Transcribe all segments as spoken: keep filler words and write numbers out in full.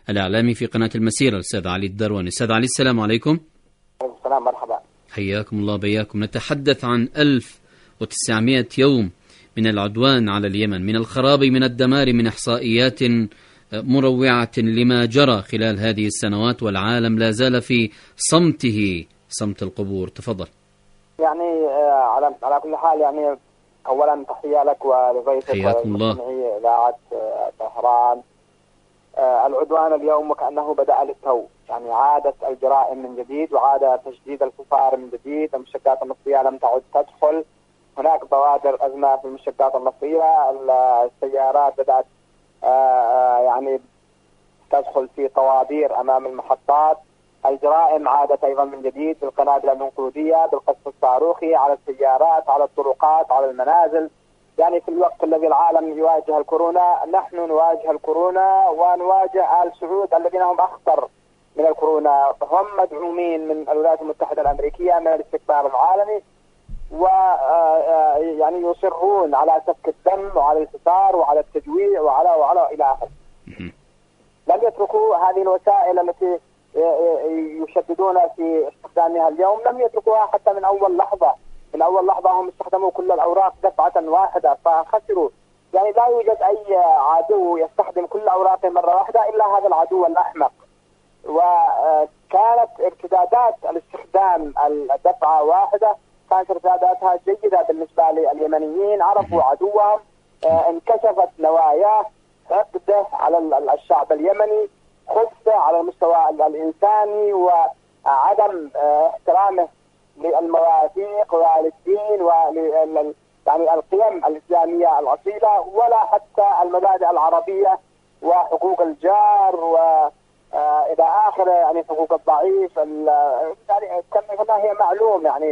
الإعلامي في قناة المسيرة الأستاذ علي الدرواني. أستاذ علي السلام عليكم. السلام، مرحبا. حياكم الله بياكم. نتحدث عن ألف وتسعمائة يوم من العدوان على اليمن، من الخراب، من الدمار، من إحصائيات مروعة لما جرى خلال هذه السنوات، والعالم لا زال في صمته، صمت القبور. تفضل. يعني على على كل حال، يعني أولا تحية لك ولضيفك حياكم الله. ولمستمعي إذاعة طهران. العدوان اليوم وكأنه بدأ للتو، يعني عادت الجرائم من جديد وعاد تجديد الكفار من جديد. المشتقات النفطية لم تعد تدخل، هناك بوادر أزمة في المشتقات النفطية، السيارات بدأت يعني تدخل في طوابير أمام المحطات. الجرائم عادت أيضا من جديد بالقنابل العنقودية، بالقصف الصاروخي على السيارات، على الطرقات، على المنازل. يعني في الوقت الذي العالم يواجه الكورونا، نحن نواجه الكورونا ونواجه آل سعود الذين هم أخطر من الكورونا. هم مدعومين من الولايات المتحدة الأمريكية، من الاستكبار العالمي، و يعني يصرون على سفك الدم وعلى الحصار وعلى التجويع وعلى وعلى إلى آخره. لم يتركوا هذه الوسائل التي يشددون في استخدامها اليوم، لم يتركوها حتى من أول لحظة. من أول لحظة هم استخدموا كل الأوراق دفعة واحدة فخسروا. يعني لا يوجد أي عدو يستخدم كل أوراقه مرة واحدة إلا هذا العدو الأحمق. وكانت ارتدادات الاستخدام الدفعة واحدة كانت ارتداداتها جيدة بالنسبة لليمنيين، عرفوا عدوهم، انكشفت نواياه، حقده على الشعب اليمني، خبثه على المستوى الإنساني، وعدم احترامه للمواثيق وللدين ول يعني القيم الإسلامية الأصيلة، ولا حتى المبادئ العربية وحقوق الجار وإلى آخره، يعني حقوق الضعيف. يعني كما هي معلوم يعني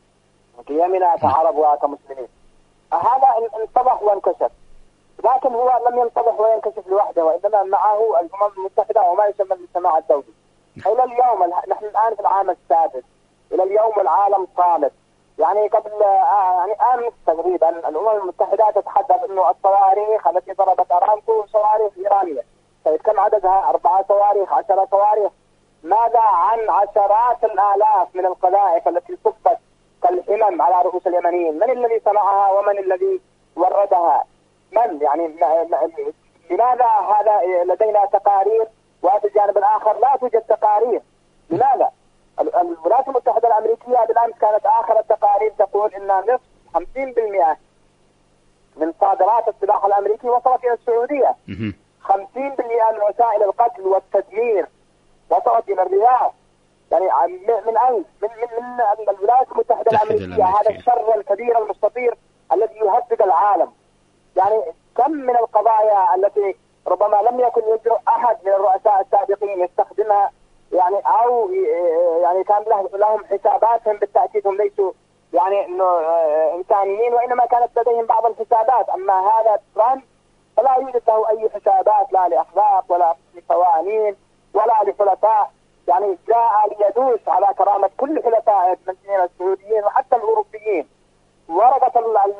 قيمنا كعرب وكمسلمين. هذا انتضح وانكشف، لكن هو لم ينتضح وينكشف لوحده، وإنما معه الأمم المتحدة وما يسمى المجتمع الدولي. إلى اليوم، نحن الآن في العام السادس، إلى اليوم العالم صامت. يعني قبل يعني أمس تقريبا الأمم المتحدة تتحدث إنه الصواريخ التي ضربت أرامكو صواريخ إيرانية. طيب كم عددها؟ أربعة صواريخ، عشرة صواريخ. ماذا عن عشرات الآلاف من القذائف التي صفت كالحمم على رؤوس اليمنيين؟ من الذي صنعها ومن الذي وردها؟ من يعني لماذا هذا؟ لدينا تقارير، وهذا الجانب الآخر لا توجد تقارير. لماذا؟ الولايات المتحدة الأمريكية بالأمس كانت آخر التقارير تقول إن نصف خمسين بالمئة من صادرات السلاح الأمريكي وصلت إلى السعودية. خمسين بالمئة من وسائل القتل والتدمير وصلت إلى الرياض. يعني من أين؟ من من من الولايات المتحدة الأمريكية، هذا الشر الكبير المستطير الذي يهدد العالم. يعني كم من القضايا التي ربما لم يكن يجرؤ أحد من الرؤساء السابقين يستخدمها، يعني أو يعني كان لهم حساباتهم، بالتأكيد هم ليسوا يعني إنه إنسانيين، وإنما كانت لديهم بعض الحسابات. أما هذا ترامب فلا يوجد له أي حسابات، لا لأخلاق ولا لقوانين ولا لحلفاء. يعني جاء ليدوس على كرامة كل حلفائه المسلمين السعوديين وحتى الأوروبيين. ورقة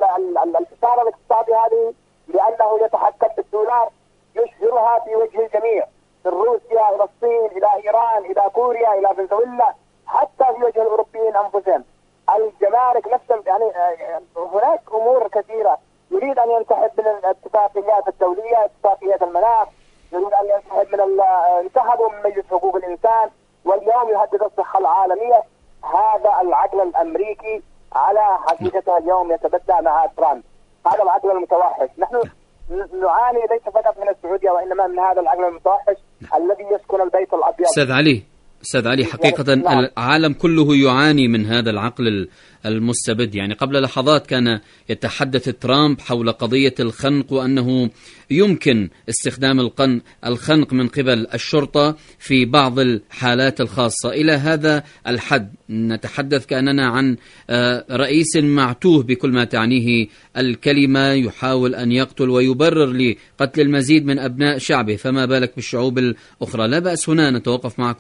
الحساب الاقتصادي هذه لأنه يتحكم بالدولار يشهرها في وجه الجميع، من روسيا إلى الصين إلى إيران إلى كوريا إلى فنزويلا، حتى في وجه الأوروبيين أنفسهم. الجمارك نفسها، يعني هناك أمور كثيرة. يريد أن ينسحب من الاتفاقيات الدولية، اتفاقية المناخ، يريد أن ينسحب من انسحبوا من مجلس حقوق الإنسان، واليوم يهدد الصحة العالمية. هذا العقل الأمريكي على حقيقته اليوم يتبدى مع ترامب، هذا العقل المتوحش. نحن نعاني ليس فقط من السعودية وإنما من هذا العقل المتوحش الذي يسكن البيت الأبيض. أستاذ علي أستاذ علي حقيقة يعني العالم كله يعاني من هذا العقل المستبد. يعني قبل لحظات كان يتحدث ترامب حول قضية الخنق، وأنه يمكن استخدام القن الخنق من قبل الشرطة في بعض الحالات الخاصة. إلى هذا الحد نتحدث كأننا عن رئيس معتوه بكل ما تعنيه الكلمة، يحاول أن يقتل ويبرر لقتل المزيد من أبناء شعبه، فما بالك بالشعوب الأخرى. لا بأس هنا نتوقف معكم أيضا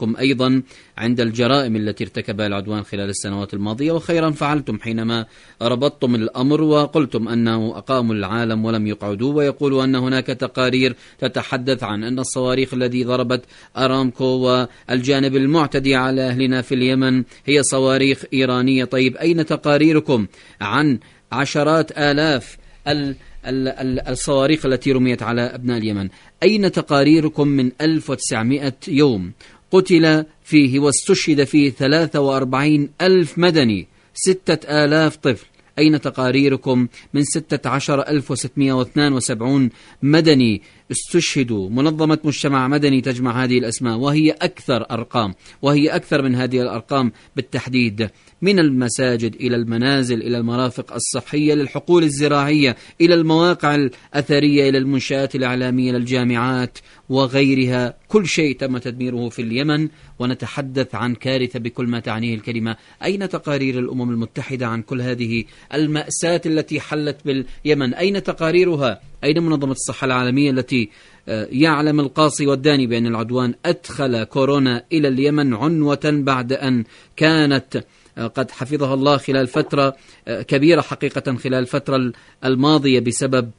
خصوصا عند الجرائم التي ارتكبها العدوان خلال السنوات الماضية، وخيرا فعلتم حينما ربطتم الأمر وقلتم أنه أقاموا العالم ولم يقعدوا، ويقولوا أن هناك تقارير تتحدث عن أن الصواريخ التي ضربت أرامكو والجانب المعتدي على أهلنا في اليمن هي صواريخ إيرانية. طيب أين تقاريركم عن عشرات آلاف ال الصواريخ التي رميت على أبناء اليمن؟ أين تقاريركم من ألف وتسعمائة يوم قتل فيه واستشهد فيه ثلاثة وأربعين ألف مدني، ستة آلاف طفل؟ أين تقاريركم من ستة عشر ألف وستمائة واثنين وسبعين مدني استشهدوا؟ منظمة مجتمع مدني تجمع هذه الأسماء، وهي أكثر أرقام، وهي أكثر من هذه الأرقام بالتحديد، من المساجد إلى المنازل إلى المرافق الصحية للحقول الزراعية إلى المواقع الأثرية إلى المنشآت الإعلامية للجامعات وغيرها. كل شيء تم تدميره في اليمن، ونتحدث عن كارثة بكل ما تعنيه الكلمة. أين تقارير الأمم المتحدة عن كل هذه المأساة التي حلت باليمن؟ أين تقاريرها؟ أين منظمة الصحة العالمية التي يعلم القاصي والداني بأن العدوان أدخل كورونا إلى اليمن عنوة بعد أن كانت قد حفظها الله خلال فترة كبيرة حقيقة خلال الفترة الماضية بسبب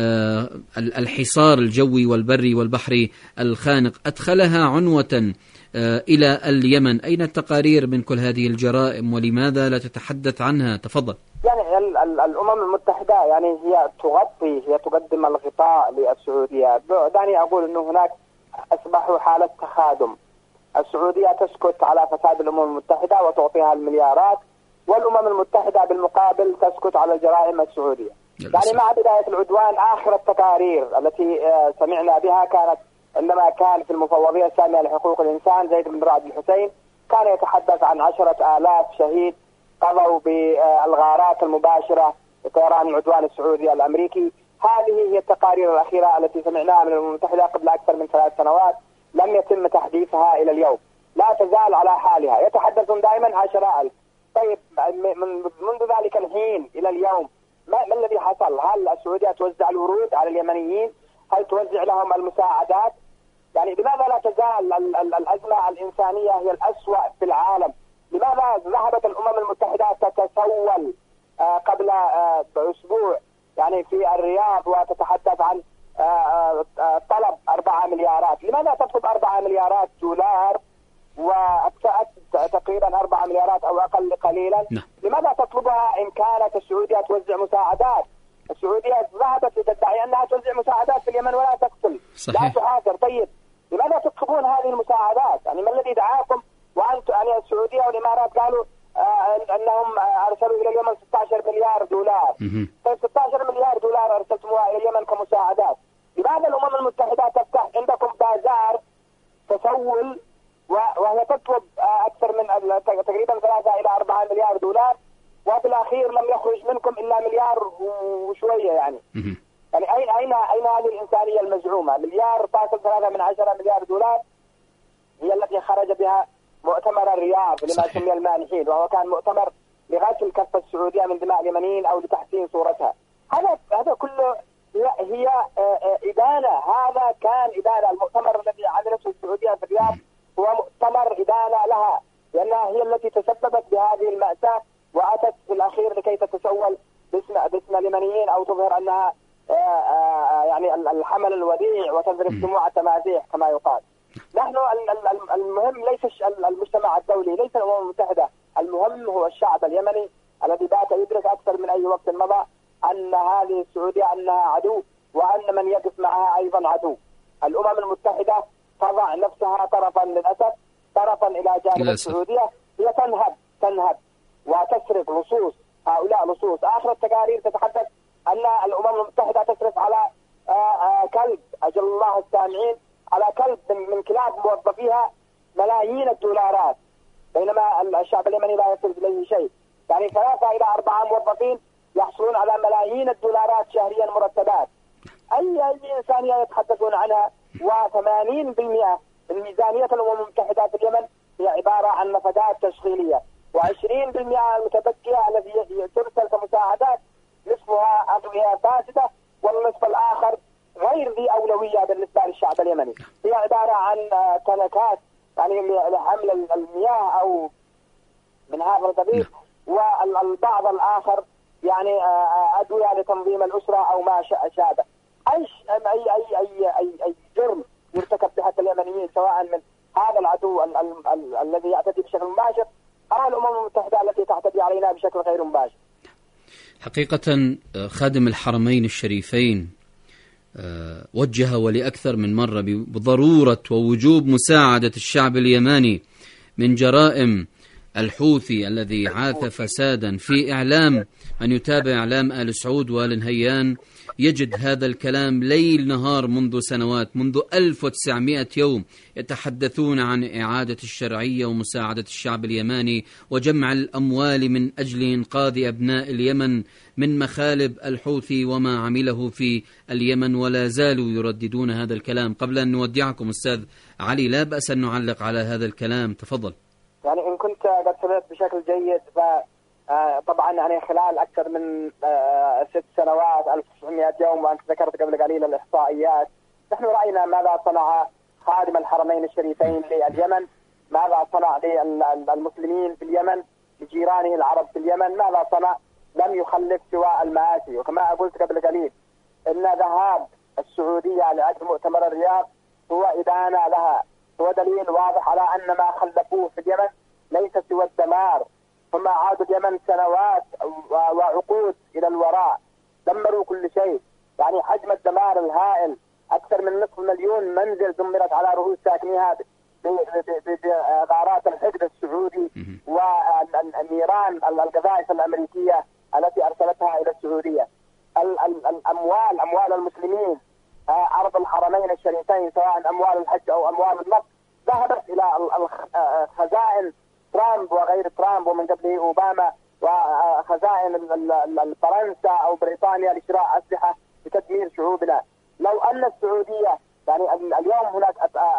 الحصار الجوي والبري والبحري الخانق، أدخلها عنوة إلى اليمن. أين التقارير من كل هذه الجرائم ولماذا لا تتحدث عنها؟ تفضل. يعني الأمم المتحدة يعني هي تغطي، هي تقدم الغطاء للسعودية. دعني أقول أنه هناك أصبحوا حالة تخادم. السعودية تسكت على فساد الأمم المتحدة وتعطيها المليارات، والأمم المتحدة بالمقابل تسكت على الجرائم السعودية. يعني مع بداية العدوان آخر التقارير التي سمعنا بها كانت عندما كان في المفوضية السامية لحقوق الإنسان زيد بن رعد الحسين، كان يتحدث عن عشرة آلاف شهيد قضوا بالغارات المباشرة لطيران العدوان السعودي الأمريكي. هذه هي التقارير الأخيرة التي سمعناها من الأمم المتحدة قبل أكثر من ثلاث سنوات، لم يتم تحديثها إلى اليوم، لا تزال على حالها، يتحدثون دائما عشرة ألف. طيب منذ ذلك الحين إلى اليوم ما, ما الذي حصل؟ هل السعودية توزع الورود على اليمنيين؟ هل توزع لهم المساعدات؟ يعني لماذا لا تزال ال ال الأزمة الإنسانية هي الأسوأ في العالم؟ لماذا ذهبت الأمم المتحدة تتسول آه قبل آه أسبوع يعني في الرياض وتتحدث عن آه آه طلب أربعة مليارات؟ لماذا تطلب أربعة مليارات دولار وأكثر تقريبا أربعة مليارات أو أقل قليلا؟ لماذا تطلبها إن كانت السعودية توزع مساعدات؟ السعودية ذهبت لتدعي أنها توزع مساعدات في اليمن ولا تقتل، لا تحاصر. طيب لماذا تطلبون هذه المساعدات؟ يعني ما الذي دعاكم وأنتم يعني السعودية والإمارات قالوا آه أنهم أرسلوا إلى اليمن ستة عشر مليار دولار. طيب ستة عشر مليار دولار أرسلتموها إلى اليمن كمساعدات، لماذا الأمم المتحدة تفتح عندكم بازار تسول وهي تطلب آه أكثر من تقريبا ثلاثة إلى أربعة مليار دولار، وفي الأخير لم يخرج منكم إلا مليار وشوية؟ يعني يعني أين أين أين هذه الإنسانية المزعومة؟ مليار فاصل ثلاثة من عشرة مليار دولار هي التي خرج بها مؤتمر الرياض لما سمي المانحين، وهو كان مؤتمر لغسل كف السعودية من دماء اليمنيين أو لتحسين صورتها. هذا هذا كله هي, هي إدانة. هذا كان إدانة. المؤتمر الذي عملته السعودية في الرياض هو مؤتمر إدانة لها، لأنها هي التي تسببت بهذه المأساة وأتت في الأخير لكي تتسول باسم باسم اليمنيين أو تظهر أنها يعني الحمل الوديع وتذرف دموع التماسيح كما يقال. نحن المهم ليس المجتمع الدولي، ليس الأمم المتحدة، المهم هو الشعب اليمني الذي بات يدرك أكثر من أي وقت مضى أن هذه السعودية أنها عدو، وأن من يقف معها أيضا عدو. الأمم المتحدة تضع نفسها طرفا للأسف، طرفا إلى جانب السعودية. هي تنهب تنهب وتسرق لصوص، هؤلاء لصوص. آخر التقارير تتحدث أن الأمم المتحدة تصرف على آآ آآ كلب، أجل الله السامعين، على كلب من كلاب موظفيها ملايين الدولارات، بينما الشعب اليمني لا يصل إليه شيء. يعني ثلاثة إلى أربعة موظفين يحصلون على ملايين الدولارات شهريا مرتبات. أي أي إنسانية يتحدثون عنها؟ وثمانين بالمئة من ميزانية الأمم المتحدة في اليمن هي عبارة عن نفقات تشغيلية، وعشرين بالمئة المتبقية التي ترسل كمساعدات نصفها أدوية فاسدة، والنصف الآخر غير ذي أولوية بالنسبة للشعب اليمني. هي عبارة عن تنكات يعني لحمل المياه أو من هذا القبيل، والبعض الآخر يعني أدوية لتنظيم الأسرة أو ما شابه. أي أي أي أي أي, أي جرم يرتكب تحت اليمنيين سواء من هذا العدو ال ال ال الذي يعتدي بشكل مباشر أو الأمم المتحدة التي تعتدي علينا بشكل غير مباشر. حقيقة خادم الحرمين الشريفين وجه ولأكثر من مرة بضرورة ووجوب مساعدة الشعب اليماني من جرائم الحوثي الذي عاث فسادا. في إعلام من يتابع إعلام آل سعود وآل نهيان يجد هذا الكلام ليل نهار منذ سنوات، منذ ألف وتسعمائة يوم يتحدثون عن إعادة الشرعية ومساعدة الشعب اليماني وجمع الأموال من أجل إنقاذ أبناء اليمن من مخالب الحوثي وما عمله في اليمن، ولا زالوا يرددون هذا الكلام. قبل أن نودعكم أستاذ علي لا بأس أن نعلق على هذا الكلام، تفضل. يعني إن كنت قد سمعت بشكل جيد، فطبعا يعني خلال أكثر من ست سنوات ألف وتسعمائة يوم، وأنت ذكرت قبل قليل الإحصائيات، نحن رأينا ماذا صنع خادم الحرمين الشريفين لليمن، ماذا صنع للمسلمين في اليمن، لجيرانه العرب في اليمن، ماذا صنع؟ لم يخلف سوى المآسي. وكما قلت قبل قليل إن ذهاب السعودية لعقد مؤتمر الرياض هو إدانة لها، هو دليل واضح على أن ما خلفوه في اليمن ليس سوى الدمار. ثم عادوا اليمن سنوات وعقود إلى الوراء، دمروا كل شيء. يعني حجم الدمار الهائل، أكثر من نصف مليون منزل دمرت على رؤوس ساكنيها بغارات الحقد السعودي والنيران القذائف الأمريكية التي أرسلتها إلى السعودية. الأموال أموال المسلمين أرض الحرمين الشريفين، سواء أموال الحج أو أموال النفط، ذهبت إلى خزائن ترامب وغير ترامب ومن قبله أوباما، وخزائن فرنسا أو بريطانيا لشراء أسلحة لتدمير شعوبنا. لو أن السعودية يعني اليوم هناك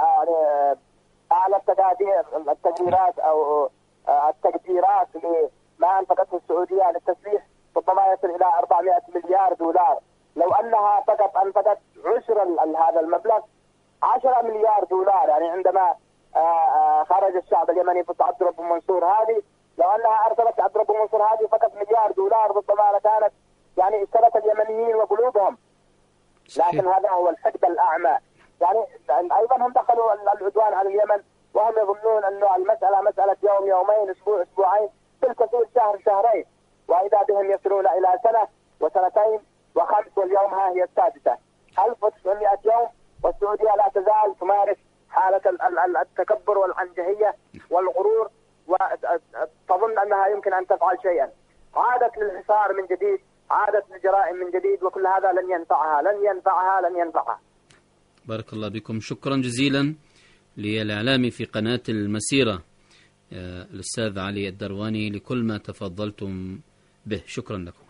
أعلى التقدير التقديرات أو التقديرات لما أنفقته السعودية للتسليح ربما يصل إلى أربعمائة مليار دولار. لو أنها فقط أنفقت عشر هذا المبلغ عشرة مليار دولار، يعني عندما خرج الشعب اليمني ضد عبد رب منصور هادي، لو أنها أرسلت عبد رب منصور هادي فقط مليار دولار ربما كانت يعني اشترت اليمنيين وقلوبهم. لكن هذا هو الحقد الأعمى. يعني أيضا هم دخلوا العدوان على اليمن وهم يظنون أن المسألة مسألة يوم يومين أسبوع أسبوعين، بالكثير شهر شهرين، وإذا بهم يصلون إلى سنة وسنتين وخمس، واليوم ها هي السادسة. ألف وتسعمائة يوم والسعودية لا تزال تمارس حالة التكبر والعنجهية والغرور، وتظن أنها يمكن أن تفعل شيئا. عادت للحصار من جديد، عادت للجرائم من جديد، وكل هذا لن ينفعها لن ينفعها لن ينفعها. بارك الله بكم. شكرا جزيلا للإعلامي في قناة المسيرة الأستاذ علي الدرواني لكل ما تفضلتم به. شكرا لكم.